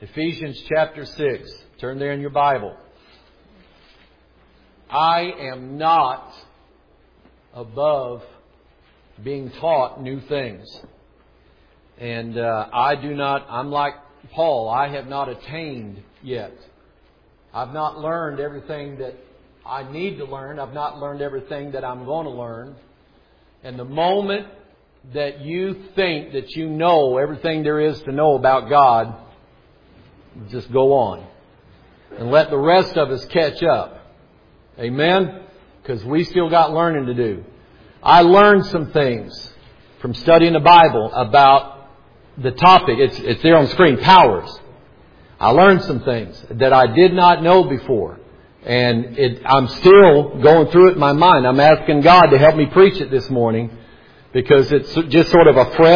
Ephesians chapter 6. Turn there in your Bible. I am not above being taught new things. And I'm like Paul, I have not attained yet. I've not learned everything that I need to learn. I've not learned everything that I'm going to learn. And the moment that you think that you know everything there is to know about God, just go on. And let the rest of us catch up. Amen? Because we still got learning to do. I learned some things from studying the Bible about the topic. It's there on the screen, powers. I learned some things that I did not know before. And I'm still going through it in my mind. I'm asking God to help me preach it this morning because it's just sort of a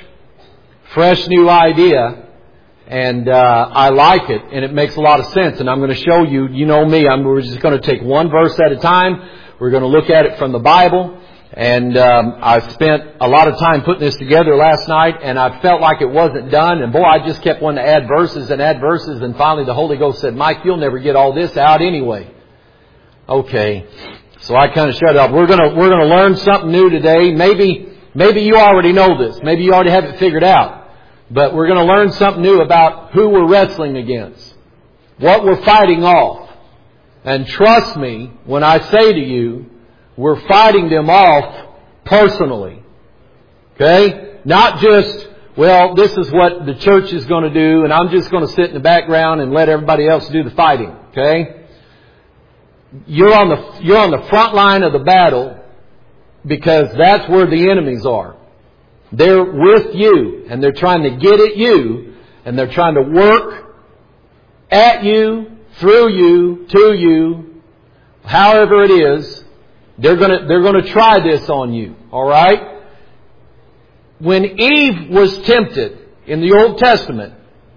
fresh new idea. And I like it, and it makes a lot of sense. And I'm going to show you, you know me, we're just going to take one verse at a time. We're going to look at it from the Bible. And I spent a lot of time putting this together last night, and I felt like it wasn't done. And boy, I just kept wanting to add verses. And finally the Holy Ghost said, Mike, you'll never get all this out anyway. Okay. So I kind of shut up. We're going to learn something new today. Maybe you already know this. Maybe you already have it figured out. But we're going to learn something new about who we're wrestling against. What we're fighting off. And trust me when I say to you, we're fighting them off personally. Okay? Not just, well, this is what the church is going to do and I'm just going to sit in the background and let everybody else do the fighting. Okay? You're on the front line of the battle because that's where the enemies are. They're with you, and they're trying to get at you, and they're trying to work at you, through you, to you, however it is. They're going to try this on you. All right? When Eve was tempted in the Old Testament,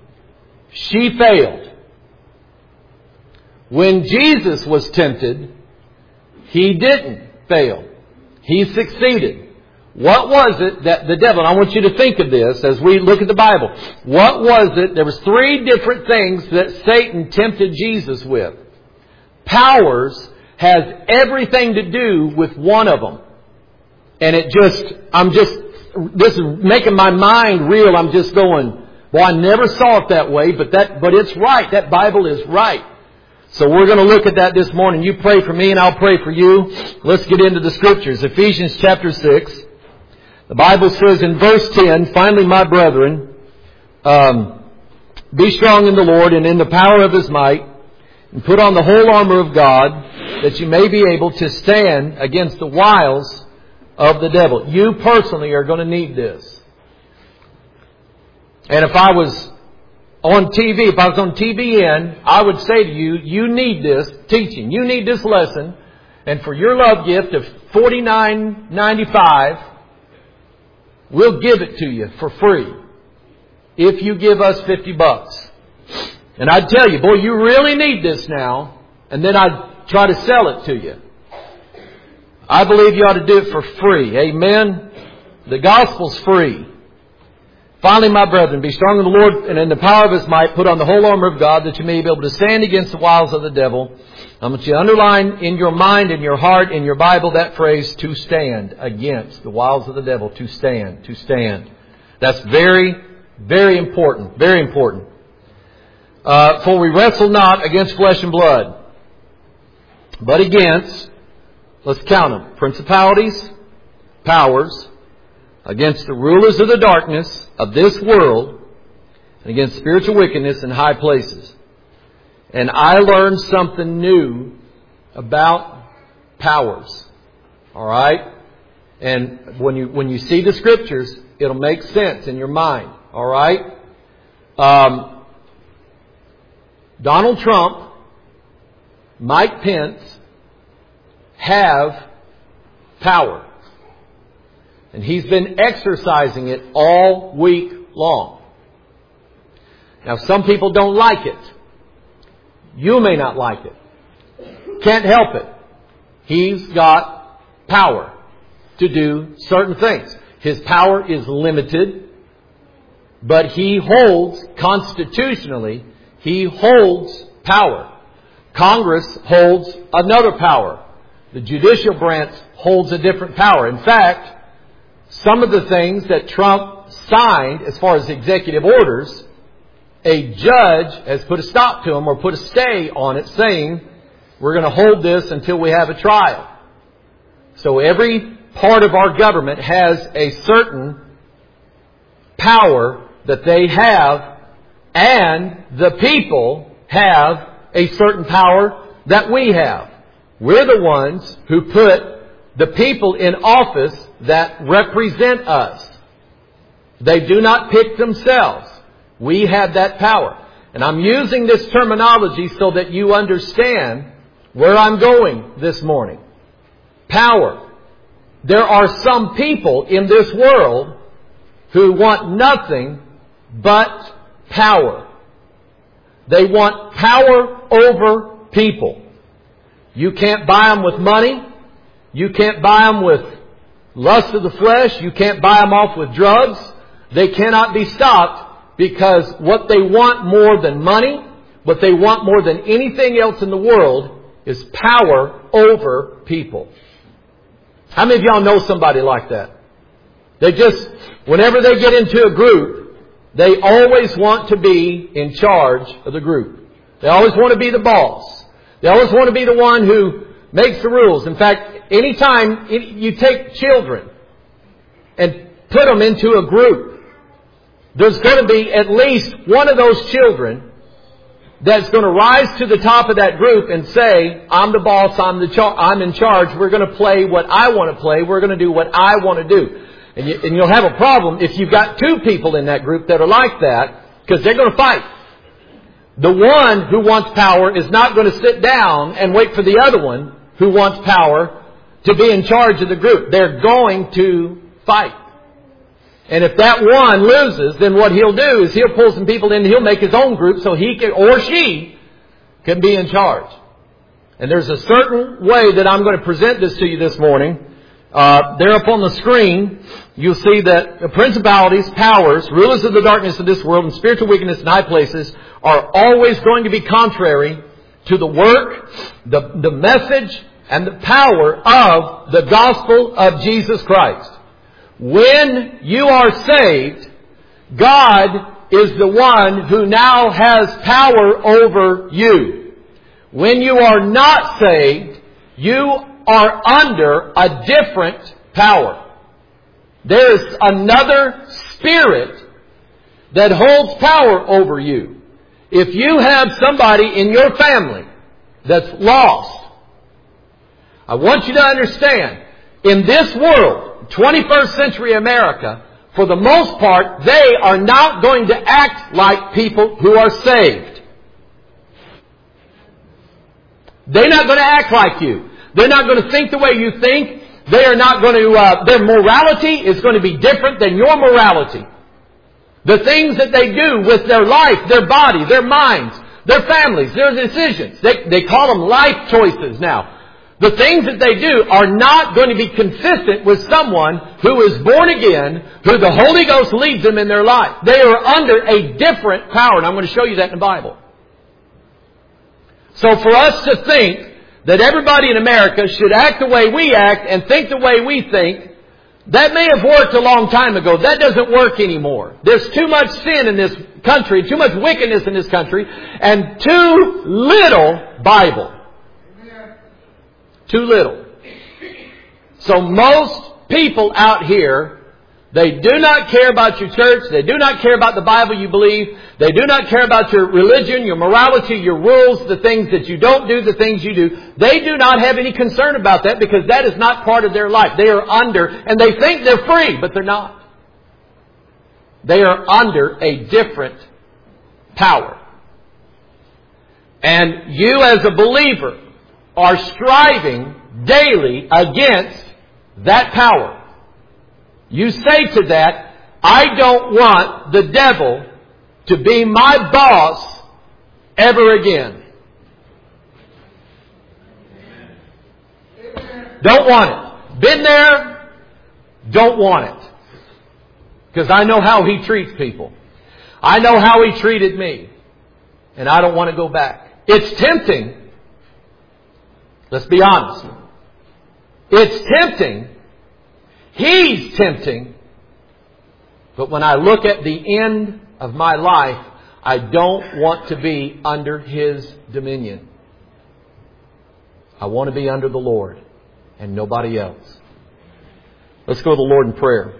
she failed. When Jesus was tempted, He didn't fail. He succeeded. What was it that the devil, and I want you to think of this as we look at the Bible. What was it? There was 3 different things that Satan tempted Jesus with. Powers has everything to do with one of them. And this is making my mind reel. I'm just going, well, I never saw it that way, but it's right. That Bible is right. So we're going to look at that this morning. You pray for me and I'll pray for you. Let's get into the Scriptures. Ephesians chapter 6. The Bible says in verse 10, finally, my brethren, be strong in the Lord and in the power of His might, and put on the whole armor of God, that you may be able to stand against the wiles of the devil. You personally are going to need this. And if I was on TBN, I would say to you, you need this teaching. You need this lesson. And for your love gift of $49.95, we'll give it to you for free if you give us $50. And I'd tell you, boy, you really need this now. And then I'd try to sell it to you. I believe you ought to do it for free. Amen? The gospel's free. Finally, my brethren, be strong in the Lord and in the power of His might. Put on the whole armor of God that you may be able to stand against the wiles of the devil. I want you to underline in your mind, in your heart, in your Bible that phrase, to stand against the wiles of the devil. To stand. To stand. That's very, very important. Very important. For we wrestle not against flesh and blood, but against, let's count them, principalities, powers, against the rulers of the darkness of this world, and against spiritual wickedness in high places. And I learned something new about powers. All right? And when you see the Scriptures, it'll make sense in your mind. All right? Donald Trump, Mike Pence have power. And he's been exercising it all week long. Now, some people don't like it. You may not like it. Can't help it. He's got power to do certain things. His power is limited. but he holds, constitutionally, he holds power. Congress holds another power. The judicial branch holds a different power. In fact, some of the things that Trump signed as far as executive orders, a judge has put a stop to them or put a stay on it, saying we're going to hold this until we have a trial. So every part of our government has a certain power that they have, and the people have a certain power that we have. We're the ones who put the people in office that represent us. They do not pick themselves. We have that power. And I'm using this terminology so that you understand where I'm going this morning. Power. There are some people in this world who want nothing but power. They want power over people. You can't buy them with money. You can't buy them with lust of the flesh. You can't buy them off with drugs. They cannot be stopped, because what they want more than money, what they want more than anything else in the world, is power over people. How many of y'all know somebody like that? They just, whenever they get into a group, they always want to be in charge of the group. They always want to be the boss. They always want to be the one who makes the rules. In fact, anytime you take children and put them into a group, there's going to be at least one of those children that's going to rise to the top of that group and say, I'm the boss, I'm in charge, we're going to play what I want to play, we're going to do what I want to do. And you'll have a problem if you've got two people in that group that are like that, because they're going to fight. The one who wants power is not going to sit down and wait for the other one who wants power to be in charge of the group. They're going to fight. And if that one loses, then what he'll do is he'll pull some people in and he'll make his own group so he can, or she can be in charge. And there's a certain way that I'm going to present this to you this morning. There up on the screen, you'll see that the principalities, powers, rulers of the darkness of this world, and spiritual wickedness in high places are always going to be contrary to the work, the message, and the power of the gospel of Jesus Christ. When you are saved, God is the one who now has power over you. When you are not saved, you are under a different power. There is another spirit that holds power over you. If you have somebody in your family that's lost, I want you to understand, in this world, 21st century America, for the most part, they are not going to act like people who are saved. They're not going to act like you. They're not going to think the way you think. They are not going to, their morality is going to be different than your morality. The things that they do with their life, their body, their minds, their families, their decisions. They call them life choices now. The things that they do are not going to be consistent with someone who is born again, who the Holy Ghost leads them in their life. They are under a different power, and I'm going to show you that in the Bible. So for us to think that everybody in America should act the way we act and think the way we think, that may have worked a long time ago. That doesn't work anymore. There's too much sin in this country, too much wickedness in this country, and too little Bible. Too little. So most people out here, they do not care about your church. They do not care about the Bible you believe. They do not care about your religion, your morality, your rules, the things that you don't do, the things you do. They do not have any concern about that, because that is not part of their life. They are under, and they think they're free, but they're not. They are under a different power. And you as a believer are striving daily against that power. You say to that, I don't want the devil to be my boss ever again. Don't want it. Been there, don't want it. Because I know how he treats people. I know how he treated me. And I don't want to go back. It's tempting. Let's be honest. It's tempting. He's tempting. But when I look at the end of my life, I don't want to be under His dominion. I want to be under the Lord and nobody else. Let's go to the Lord in prayer.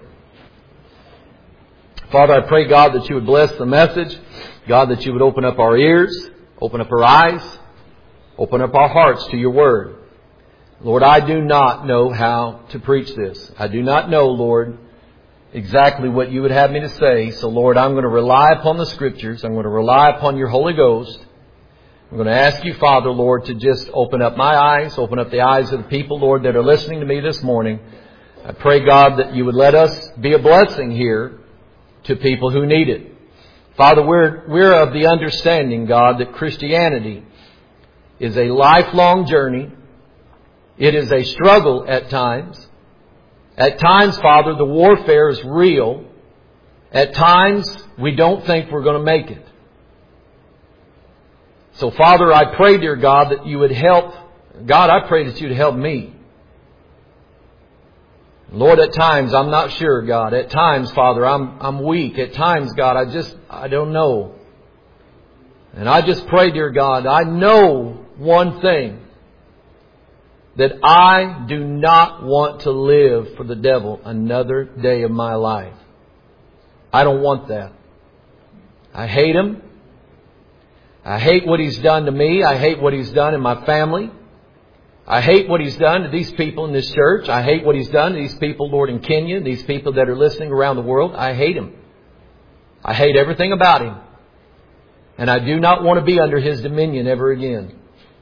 Father, I pray, God, that You would bless the message. God, that You would open up our ears, open up our eyes, open up our hearts to Your Word. Lord, I do not know how to preach this. I do not know, Lord, exactly what You would have me to say. So, Lord, I'm going to rely upon the Scriptures. I'm going to rely upon Your Holy Ghost. I'm going to ask You, Father, Lord, to just open up my eyes, open up the eyes of the people, Lord, that are listening to me this morning. I pray, God, that You would let us be a blessing here to people who need it. Father, we're of the understanding, God, that Christianity is a lifelong journey. It is a struggle at times. At times, Father, the warfare is real. At times, we don't think we're going to make it. So, Father, I pray, dear God, that You would help. God, I pray that You'd help me. Lord, at times, I'm not sure, God. At times, Father, I'm weak. At times, God, I don't know. And I just pray, dear God, I know one thing. That I do not want to live for the devil another day of my life. I don't want that. I hate him. I hate what he's done to me. I hate what he's done in my family. I hate what he's done to these people in this church. I hate what he's done to these people, Lord, in Kenya, these people that are listening around the world. I hate him. I hate everything about him. And I do not want to be under his dominion ever again.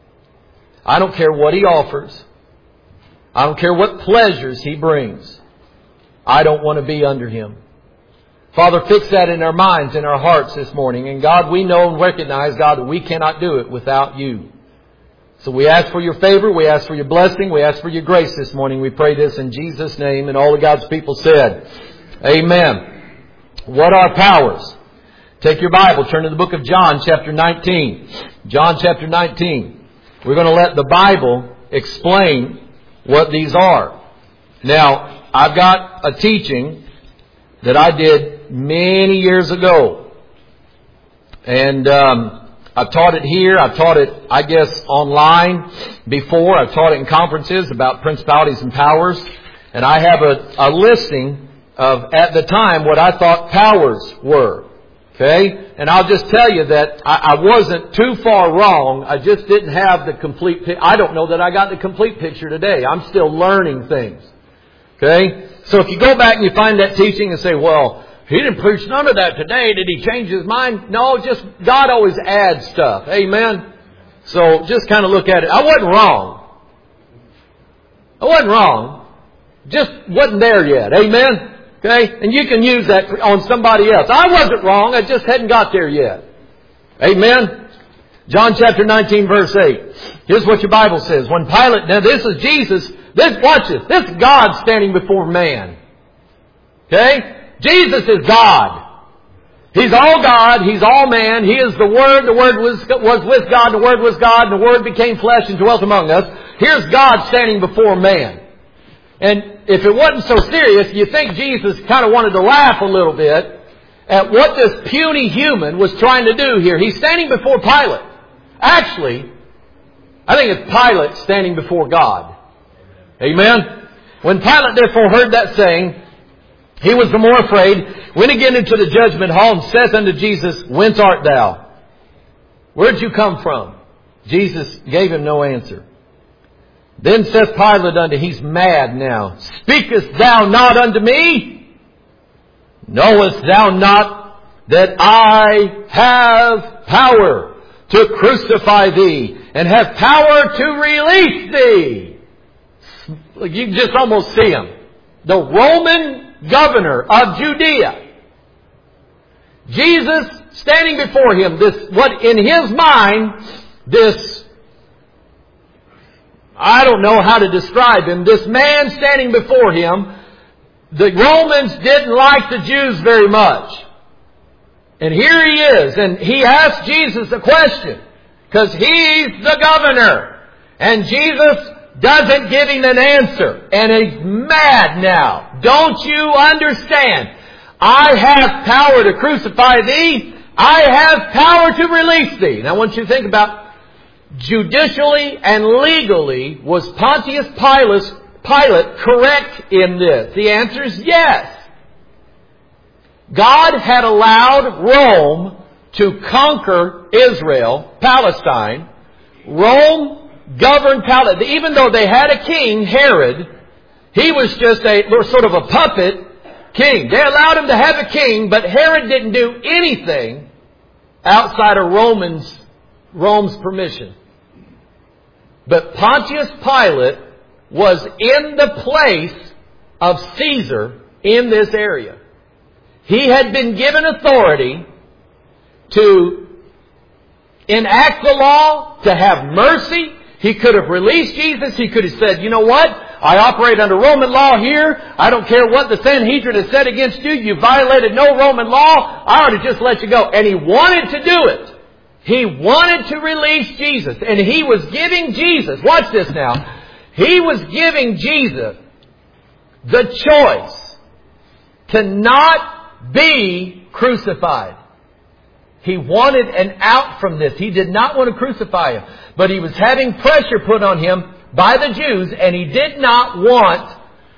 I don't care what he offers. I don't care what pleasures he brings. I don't want to be under him. Father, fix that in our minds, in our hearts this morning. And God, we know and recognize, God, that we cannot do it without You. So we ask for Your favor. We ask for Your blessing. We ask for Your grace this morning. We pray this in Jesus' name. And all of God's people said, Amen. What are powers? Take your Bible. Turn to the book of John, chapter 19. John, chapter 19. We're going to let the Bible explain what these are. Now, I've got a teaching that I did many years ago. And I've taught it here. I've taught it, I guess, online before. I've taught it in conferences about principalities and powers. And I have a listing of, at the time, what I thought powers were. Okay? And I'll just tell you that I wasn't too far wrong. I just didn't have the complete picture. I don't know that I got the complete picture today. I'm still learning things. Okay? So if you go back and you find that teaching and say, well, he didn't preach none of that today. Did he change his mind? No, just God always adds stuff. Amen? So just kind of look at it. I wasn't wrong. I wasn't wrong. Just wasn't there yet. Amen? Okay? And you can use that on somebody else. I wasn't wrong. I just hadn't got there yet. Amen? John chapter 19 verse 8. Here's what your Bible says. When Pilate, now this is Jesus. Watch this. This is God standing before man. Okay? Jesus is God. He's all God. He's all man. He is the Word. The Word was with God. The Word was God. And the Word became flesh and dwelt among us. Here's God standing before man. And if it wasn't so serious, you think Jesus kind of wanted to laugh a little bit at what this puny human was trying to do here. He's standing before Pilate. Actually, I think it's Pilate standing before God. Amen? When Pilate therefore heard that saying, he was the more afraid, went again into the judgment hall and saith unto Jesus, Whence art thou? Where'd you come from? Jesus gave him no answer. Then saith Pilate unto him, he's mad now, Speakest thou not unto me? Knowest thou not that I have power to crucify thee and have power to release thee? You can just almost see him. The Roman governor of Judea. Jesus standing before him, what in his mind, I don't know how to describe him. This man standing before him, the Romans didn't like the Jews very much. And here he is, and he asked Jesus a question, because he's the governor. And Jesus doesn't give him an answer. And he's mad now. Don't you understand? I have power to crucify thee. I have power to release thee. Now I want you to think about, judicially and legally, was Pontius Pilate correct in this? The answer is yes. God had allowed Rome to conquer Israel, Palestine. Rome governed Palestine. Even though they had a king, Herod, he was just a sort of a puppet king. They allowed him to have a king, but Herod didn't do anything outside of Rome's permission. But Pontius Pilate was in the place of Caesar in this area. He had been given authority to enact the law, to have mercy. He could have released Jesus. He could have said, you know what? I operate under Roman law here. I don't care what the Sanhedrin has said against you. You violated no Roman law. I ought to just let you go. And he wanted to do it. He wanted to release Jesus. And he was giving Jesus, watch this now. He was giving Jesus the choice to not be crucified. He wanted an out from this. He did not want to crucify him. But he was having pressure put on him by the Jews, and he did not want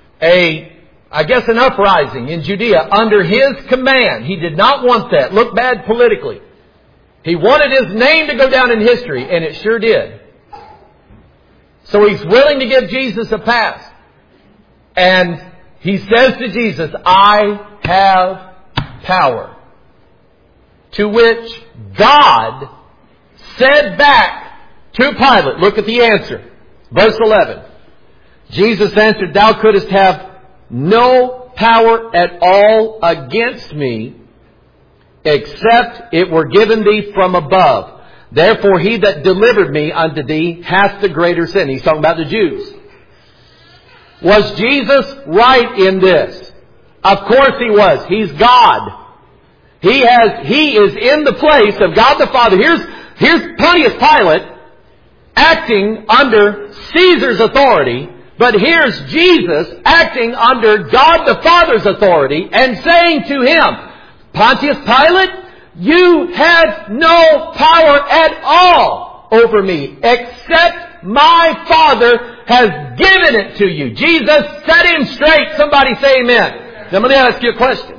an uprising in Judea under his command. He did not want that. Look bad politically. He wanted his name to go down in history, and it sure did. So he's willing to give Jesus a pass. And he says to Jesus, I have power. To which God said back to Pilate, look at the answer. Verse 11. Jesus answered, thou couldst have no power at all against me, except it were given thee from above. Therefore he that delivered me unto thee hath the greater sin. He's talking about the Jews. Was Jesus right in this? Of course he was. He's God. He is in the place of God the Father. Here's Pontius Pilate acting under Caesar's authority, but here's Jesus acting under God the Father's authority and saying to him, Pontius Pilate, you have no power at all over me, except my Father has given it to you. Jesus set him straight. Somebody say amen. Now let me ask you a question.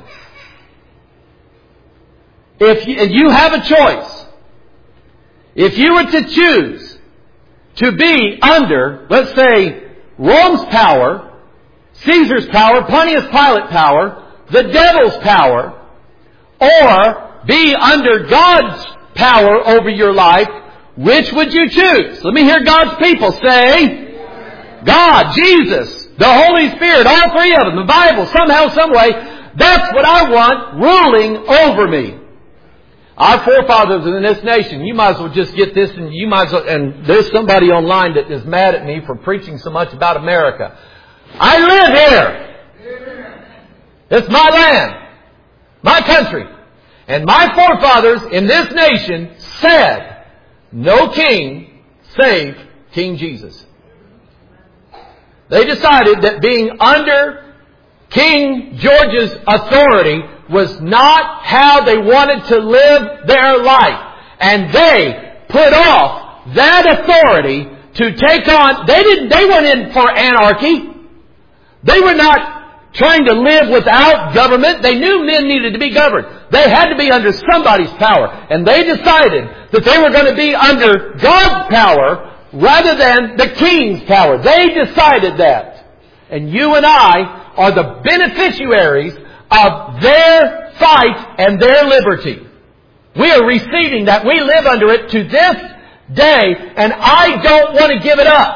If you have a choice, if you were to choose to be under, let's say, Rome's power, Caesar's power, Pontius Pilate's power, the devil's power, or be under God's power over your life, which would you choose? Let me hear God's people say, God, Jesus, the Holy Spirit, all three of them, the Bible, somehow, some way, that's what I want ruling over me. Our forefathers in this nation, you might as well just get this, and there's somebody online that is mad at me for preaching so much about America. I live here. It's my land, my country. And my forefathers in this nation said, no king save King Jesus. They decided that being under King George's authority was not how they wanted to live their life. And they put off that authority to take on, they weren't in for anarchy. They were not trying to live without government. They knew men needed to be governed. They had to be under somebody's power. And they decided that they were going to be under God's power rather than the king's power. They decided that. And you and I are the beneficiaries of their fight and their liberty. We are receiving that. We live under it to this day, and I don't want to give it up.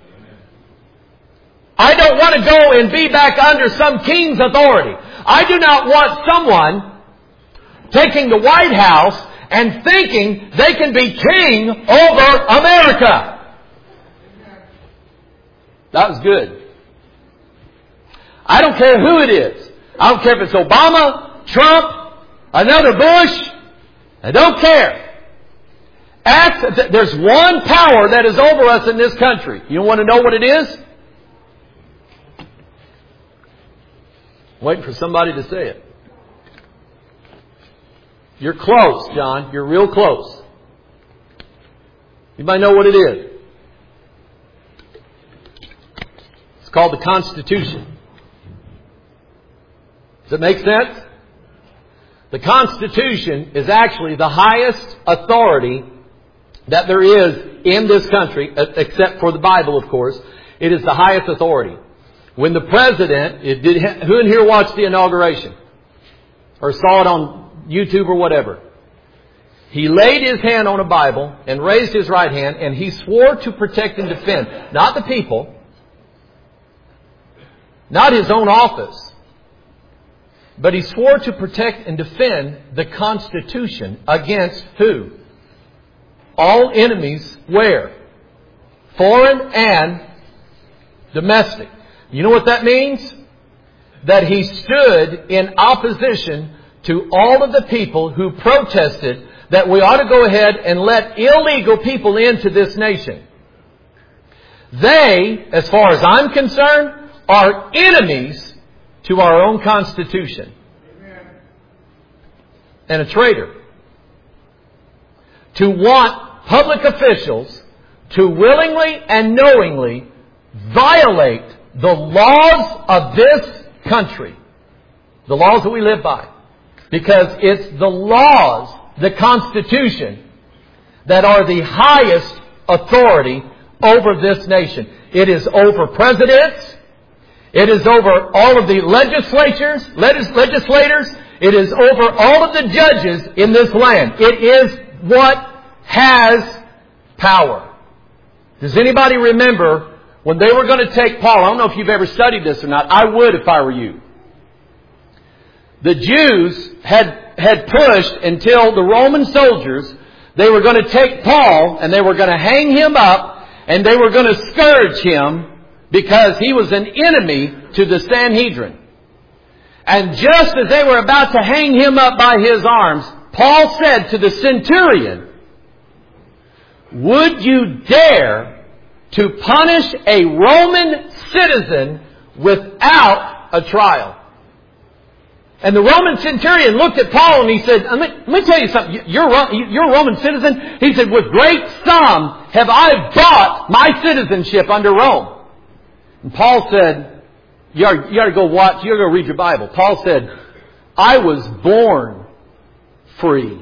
I don't want to go and be back under some king's authority. I do not want someone taking the White House and thinking they can be king over America. That was good. I don't care who it is. I don't care if it's Obama, Trump, another Bush. I don't care. There's one power that is over us in this country. You want to know what it is? Waiting for somebody to say it. You're close, John. You're real close. You might know what it is. It's called the Constitution. Does it make sense? The Constitution is actually the highest authority that there is in this country, except for the Bible, of course. It is the highest authority. When the President, who in here watched the inauguration? Or saw it on YouTube or whatever? He laid his hand on a Bible and raised his right hand, and he swore to protect and defend, not the people, not his own office, but he swore to protect and defend the Constitution against who? All enemies where? Foreign and domestic. You know what that means? That he stood in opposition to all of the people who protested that we ought to go ahead and let illegal people into this nation. They, as far as I'm concerned, are enemies to our own Constitution. And a traitor. To want public officials to willingly and knowingly violate the laws of this country. The laws that we live by. Because it's the laws, the Constitution, that are the highest authority over this nation. It is over presidents. It is over all of the legislators. It is over all of the judges in this land. It is what has power. Does anybody remember when they were going to take Paul? I don't know if you've ever studied this or not. I would if I were you. The Jews had pushed until the Roman soldiers, they were going to take Paul and they were going to hang him up and they were going to scourge him because he was an enemy to the Sanhedrin. And just as they were about to hang him up by his arms, Paul said to the centurion, "Would you dare to punish a Roman citizen without a trial?" And the Roman centurion looked at Paul and he said, let me tell you something. You're a Roman citizen? He said, "With great sum have I bought my citizenship under Rome." And Paul said, you ought to go watch, you ought to go read your Bible. Paul said, "I was born free."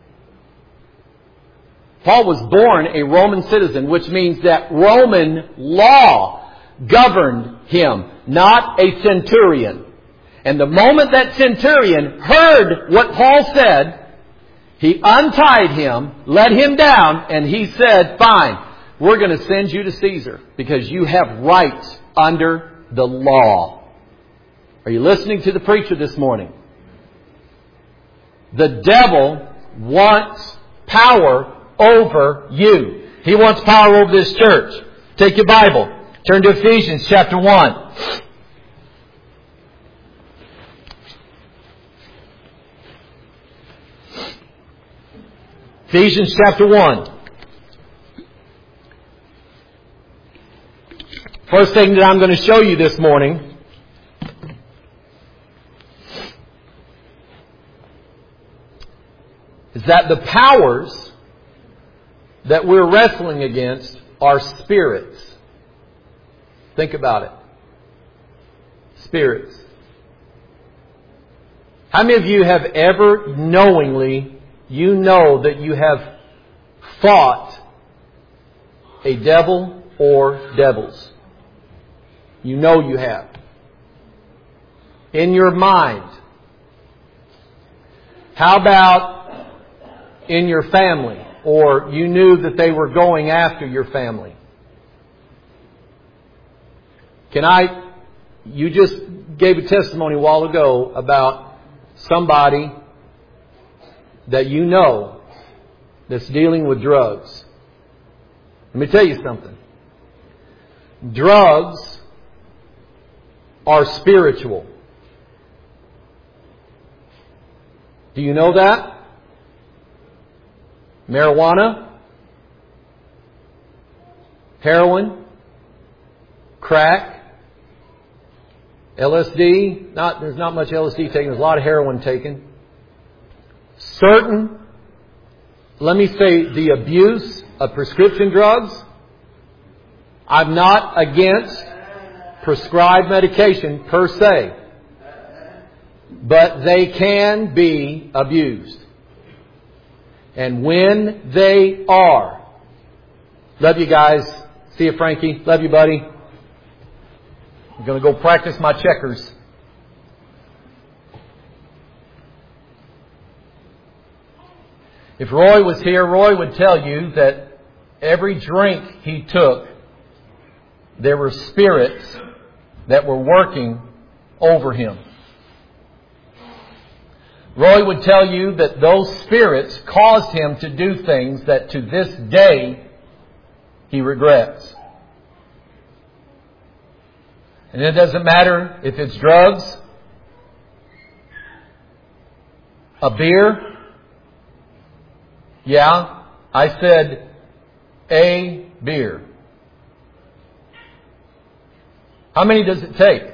Paul was born a Roman citizen, which means that Roman law governed him, not a centurion. And the moment that centurion heard what Paul said, he untied him, let him down, and he said, "Fine, we're going to send you to Caesar because you have rights under the law." Are you listening to the preacher this morning? The devil wants power over you. He wants power over this church. Take your Bible. Turn to Ephesians chapter 1. Ephesians chapter 1. First thing that I'm going to show you this morning is that the powers that we're wrestling against are spirits. Think about it. Spirits. How many of you have ever knowingly, you know that you have fought a devil or devils? You know you have. In your mind. How about in your family? Or you knew that they were going after your family? You just gave a testimony a while ago about somebody that you know that's dealing with drugs. Let me tell you something. Drugs are spiritual. Do you know that? Marijuana, heroin, crack, LSD. There's not much LSD taken. There's a lot of heroin taken. Let me say, the abuse of prescription drugs. I'm not against prescribed medication per se, but they can be abused. And when they are, love you guys. See you, Frankie. Love you, buddy. I'm going to go practice my checkers. If Roy was here, Roy would tell you that every drink he took, there were spirits that were working over him. Roy would tell you that those spirits caused him to do things that to this day he regrets. And it doesn't matter if it's drugs, a beer. Yeah, I said a beer. How many does it take?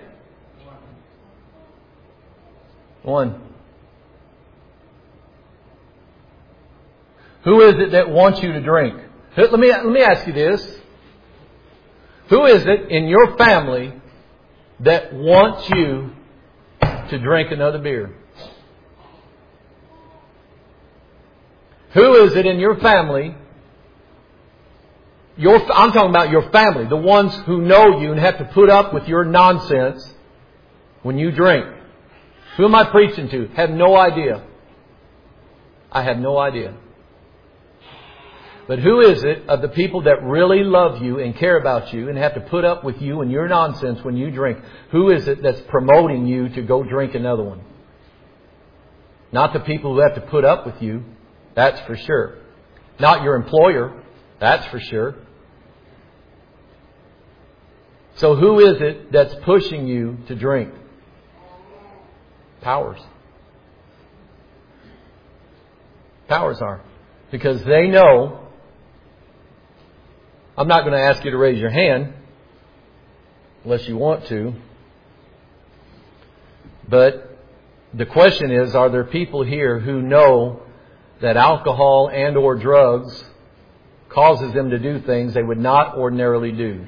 One. Who is it that wants you to drink? Let me ask you this. Who is it in your family that wants you to drink another beer? Who is it in your family? I'm talking about your family, the ones who know you and have to put up with your nonsense when you drink. Who am I preaching to? Have no idea. I have no idea. But who is it of the people that really love you and care about you and have to put up with you and your nonsense when you drink? Who is it that's promoting you to go drink another one? Not the people who have to put up with you. That's for sure. Not your employer. That's for sure. So who is it that's pushing you to drink? Powers. Powers are. Because they know. I'm not going to ask you to raise your hand unless you want to. But the question is, are there people here who know that alcohol and or drugs causes them to do things they would not ordinarily do?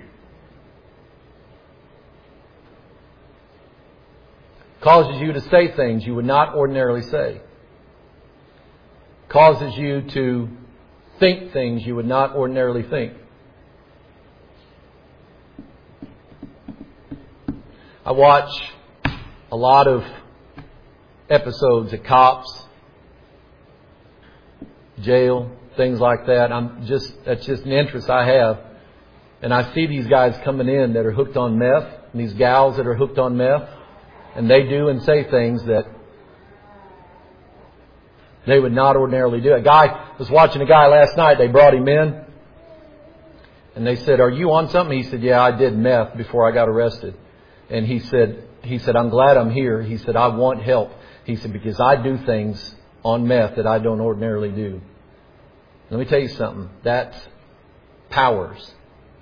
Causes you to say things you would not ordinarily say. Causes you to think things you would not ordinarily think. I watch a lot of episodes of cops, jail, things like that. That's just an interest I have. And I see these guys coming in that are hooked on meth, and these gals that are hooked on meth, and they do and say things that they would not ordinarily do. I was watching a guy last night. They brought him in, and they said, "Are you on something?" He said, "Yeah, I did meth before I got arrested." And he said, "I'm glad I'm here." He said, "I want help." He said, "Because I do things on meth that I don't ordinarily do." Let me tell you something. That's powers.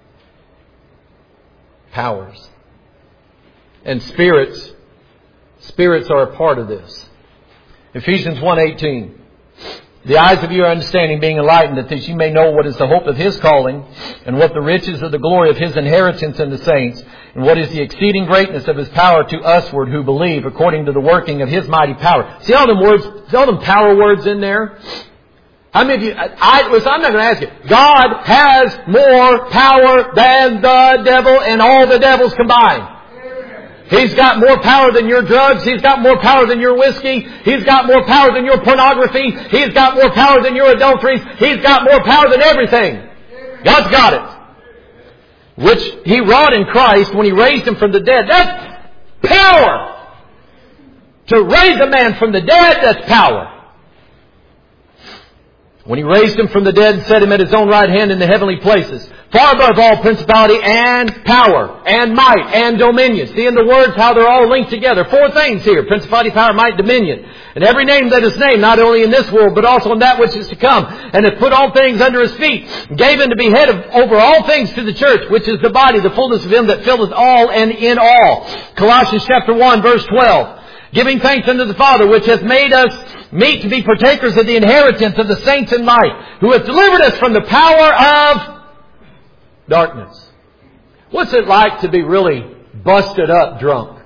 Powers. And spirits are a part of this. Ephesians 1:18. The eyes of your understanding being enlightened, that you may know what is the hope of His calling, and what the riches of the glory of His inheritance in the saints, and what is the exceeding greatness of His power to usward who believe, according to the working of His mighty power. See all them words, see all them power words in there? How many of you, listen, I'm not going to ask you. God has more power than the devil and all the devils combined. He's got more power than your drugs. He's got more power than your whiskey. He's got more power than your pornography. He's got more power than your adulteries. He's got more power than everything. God's got it. Which He wrought in Christ when He raised Him from the dead. That's power. To raise a man from the dead, that's power. When He raised Him from the dead and set Him at His own right hand in the heavenly places, Far above all principality and power and might and dominion. See in the words how they're all linked together. 4 things here. Principality, power, might, dominion. And every name that is named, not only in this world, but also in that which is to come. And hath put all things under His feet. And gave Him to be head over all things to the church, which is the body, the fullness of Him that filleth all and in all. Colossians chapter 1, verse 12. Giving thanks unto the Father, which hath made us meet to be partakers of the inheritance of the saints in light, who hath delivered us from the power of darkness. What's it like to be really busted up drunk?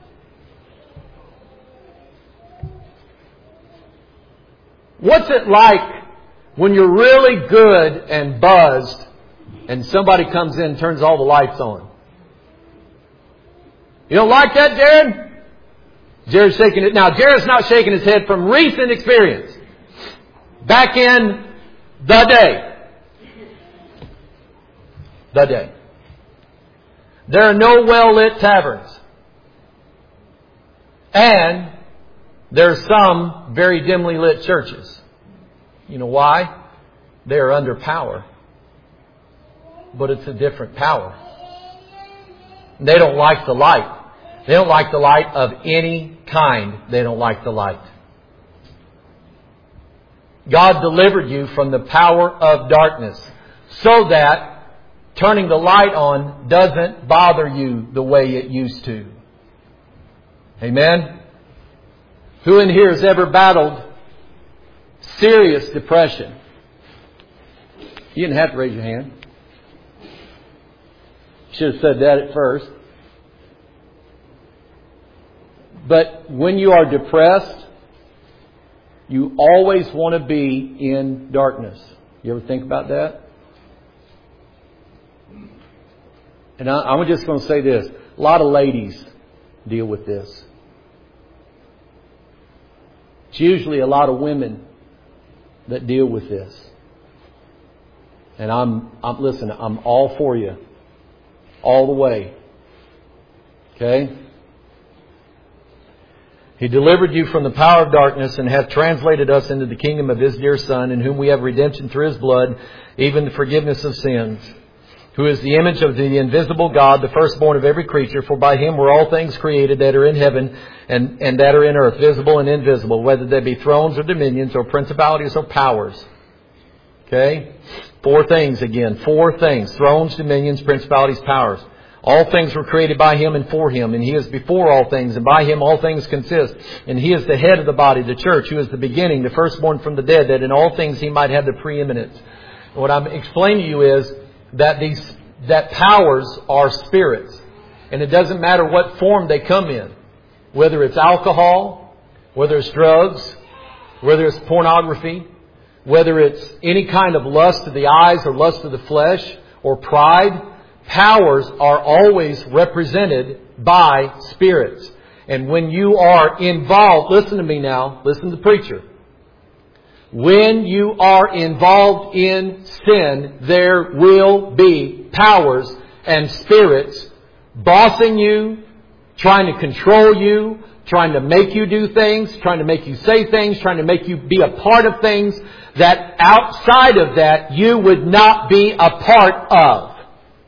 What's it like when you're really good and buzzed and somebody comes in and turns all the lights on? You don't like that, Jared? Jared's shaking it. Now, Jared's not shaking his head from recent experience. Back in the day. There are no well-lit taverns. And there are some very dimly lit churches. You know why? They are under power. But it's a different power. They don't like the light. They don't like the light of any kind. They don't like the light. God delivered you from the power of darkness so that turning the light on doesn't bother you the way it used to. Amen? Who in here has ever battled serious depression? You didn't have to raise your hand. Should have said that at first. But when you are depressed, you always want to be in darkness. You ever think about that? And I'm just going to say this. A lot of ladies deal with this. It's usually a lot of women that deal with this. And I'm all for you. All the way. Okay? He delivered you from the power of darkness and hath translated us into the kingdom of His dear Son, in whom we have redemption through His blood, even the forgiveness of sins. Who is the image of the invisible God, the firstborn of every creature. For by Him were all things created that are in heaven and that are in earth, visible and invisible, whether they be thrones or dominions or principalities or powers. Okay? 4 things again. 4 things. Thrones, dominions, principalities, powers. All things were created by Him and for Him, and He is before all things, and by Him all things consist. And He is the head of the body, the church, who is the beginning, the firstborn from the dead, that in all things He might have the preeminence. What I'm explaining to you is that powers are spirits. And it doesn't matter what form they come in. Whether it's alcohol, whether it's drugs, whether it's pornography, whether it's any kind of lust of the eyes or lust of the flesh or pride, powers are always represented by spirits. And when you are involved, listen to me now, listen to the preacher. When you are involved in sin, there will be powers and spirits bossing you, trying to control you, trying to make you do things, trying to make you say things, trying to make you be a part of things that outside of that you would not be a part of.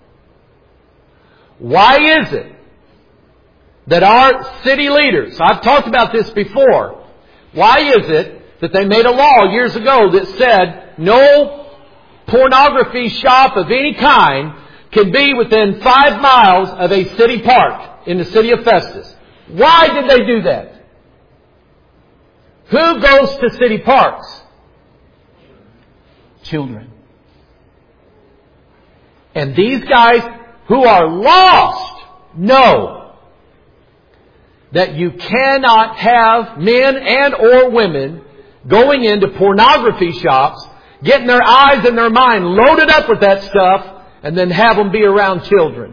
Why is it that our city leaders, I've talked about this before, why is it that they made a law years ago that said no pornography shop of any kind can be within 5 miles of a city park in the city of Festus? Why did they do that? Who goes to city parks? Children. And these guys who are lost know that you cannot have men and or women going into pornography shops, getting their eyes and their mind loaded up with that stuff, and then have them be around children.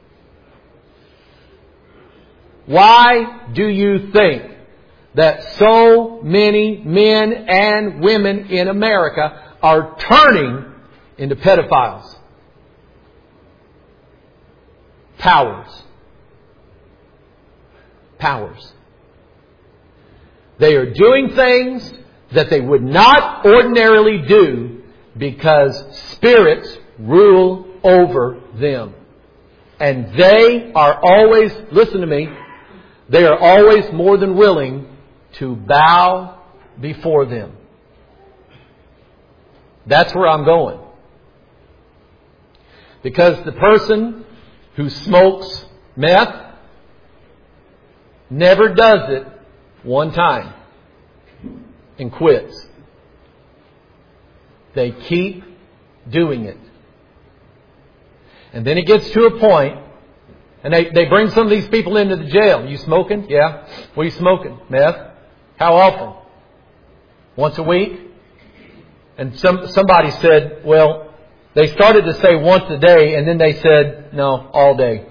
Why do you think that so many men and women in America are turning into pedophiles? Powers. They are doing things that they would not ordinarily do because spirits rule over them. And they are always, listen to me, they are always more than willing to bow before them. That's where I'm going. Because the person who smokes meth never does it one time and quits. They keep doing it. And then it gets to a point, and they bring some of these people into the jail. You smoking? Yeah. What are you smoking? Meth. How often? Once a week? And somebody said, well, they started to say once a day, and then they said, no, all day.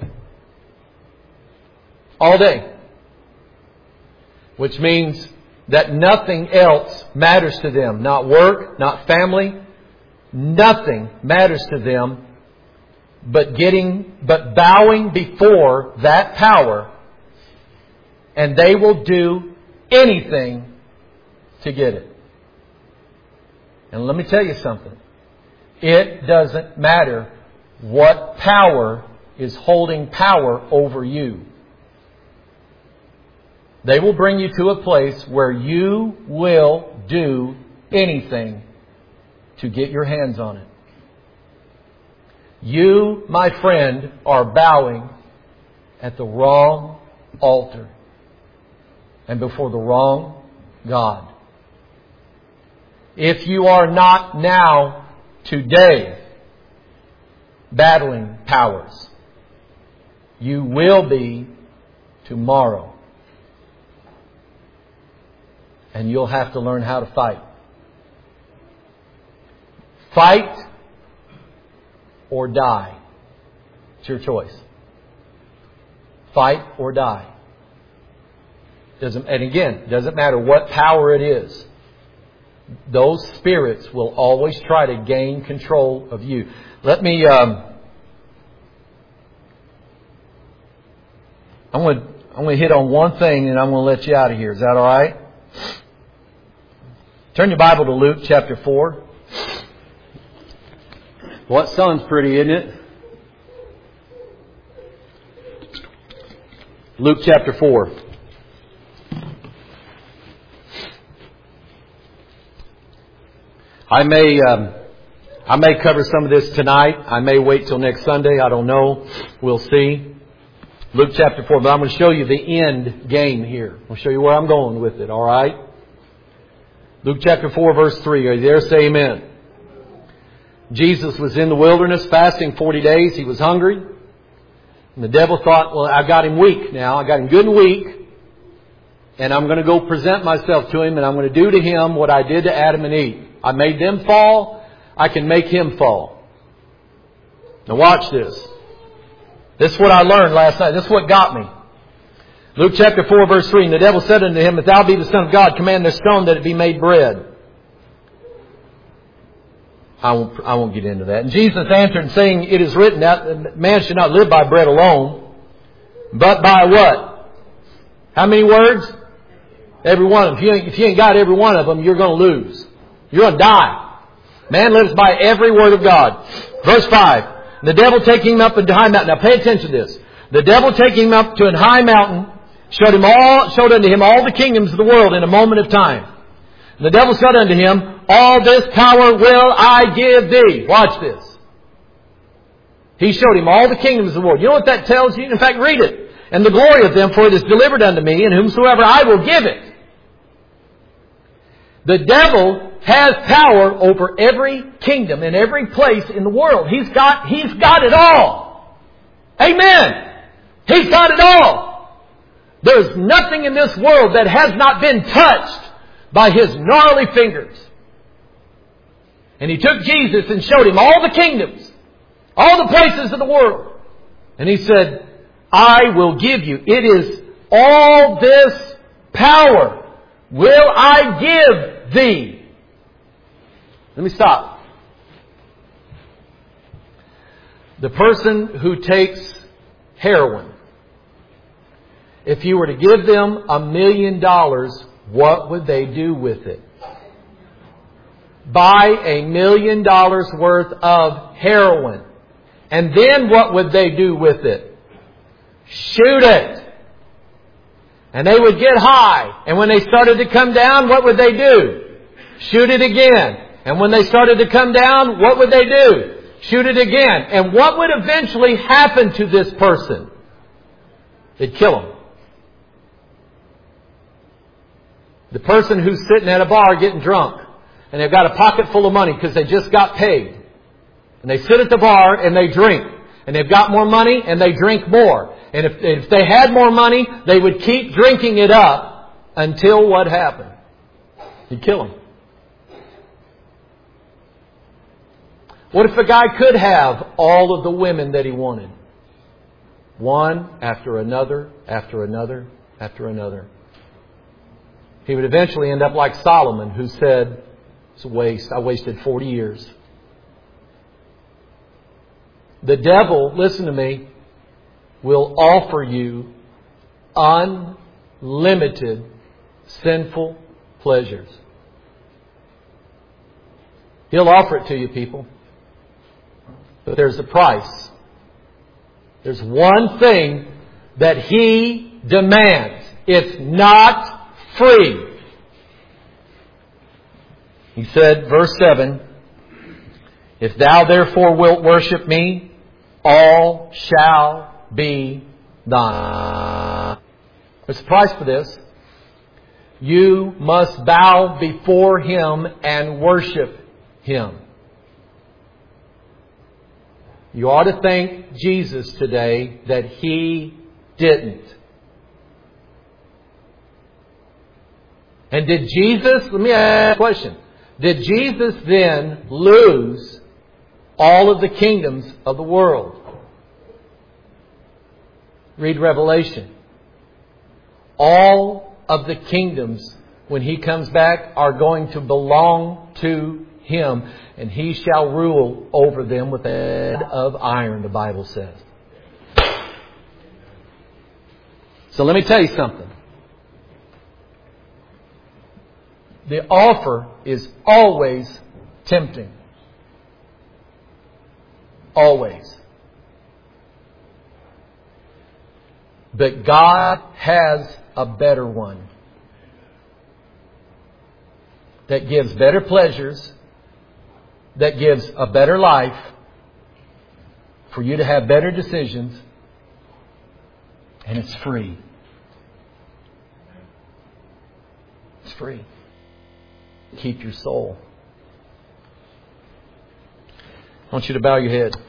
All day. Which means that nothing else matters to them. Not work, not family. Nothing matters to them but bowing before that power, and they will do anything to get it. And let me tell you something. It doesn't matter what power is holding power over you. They will bring you to a place where you will do anything to get your hands on it. You, my friend, are bowing at the wrong altar and before the wrong God. If you are not now, today, battling powers, you will be tomorrow. And you'll have to learn how to fight. Fight or die. It's your choice. Fight or die. And again, doesn't matter what power it is. Those spirits will always try to gain control of you. Let me... I'm going to hit on one thing and I'm going to let you out of here. Is that all right? Turn your Bible to Luke chapter 4. Well, that sounds pretty, isn't it? Luke chapter 4. I may cover some of this tonight. I may wait till next Sunday. I don't know. We'll see. Luke chapter 4. But I'm going to show you the end game here. I'll show you where I'm going with it. All right? Luke chapter 4 verse 3. Are you there? Say amen. Jesus was in the wilderness fasting 40 days. He was hungry. And the devil thought, well, I got him weak now. I got him good and weak. And I'm going to go present myself to him and I'm going to do to him what I did to Adam and Eve. I made them fall. I can make him fall. Now watch this. This is what I learned last night. This is what got me. Luke chapter 4 verse 3. And the devil said unto him, if thou be the Son of God, command this stone that it be made bread. I won't get into that. And Jesus answered saying, it is written that man should not live by bread alone, but by what? How many words? Every one of them. If you ain't got every one of them, you're going to lose. You're going to die. Man lives by every word of God. Verse 5. The devil taking him up into a high mountain. Now pay attention to this. The devil taking him up to a high mountain showed unto him all the kingdoms of the world in a moment of time. And the devil said unto him, all this power will I give thee. Watch this. He showed him all the kingdoms of the world. You know what that tells you? In fact, read it. And the glory of them, for it is delivered unto me, and whomsoever I will give it. The devil has power over every kingdom and every place in the world. He's got it all. Amen. He's got it all. There's nothing in this world that has not been touched by his gnarly fingers. And he took Jesus and showed him all the kingdoms, all the places of the world. And he said, I will give you. It is all this power will I give thee. Let me stop. The person who takes heroin, if you were to give them $1 million, what would they do with it? Buy $1 million worth of heroin. And then what would they do with it? Shoot it. And they would get high. And when they started to come down, what would they do? Shoot it again. And when they started to come down, what would they do? Shoot it again. And what would eventually happen to this person? They'd kill him. The person who's sitting at a bar getting drunk, and they've got a pocket full of money because they just got paid. And they sit at the bar and they drink. And they've got more money and they drink more. And if they had more money, they would keep drinking it up until what happened? You'd kill him. What if the guy could have all of the women that he wanted? One after another, after another, after another. He would eventually end up like Solomon, who said, it's a waste. I wasted 40 years. The devil, listen to me, will offer you unlimited sinful pleasures. He'll offer it to you, people. But there's a price. There's one thing that he demands. It's not free. He said, verse 7, if thou therefore wilt worship me, all shall be thine. There's a price for this. You must bow before Him and worship Him. You ought to thank Jesus today that He didn't. And did Jesus, let me ask a question. Did Jesus then lose all of the kingdoms of the world? Read Revelation. All of the kingdoms, when He comes back, are going to belong to Him. And He shall rule over them with a head of iron, the Bible says. So let me tell you something. The offer is always tempting. Always. But God has a better one that gives better pleasures, that gives a better life, for you to have better decisions, and it's free. It's free. Keep your soul. I want you to bow your head.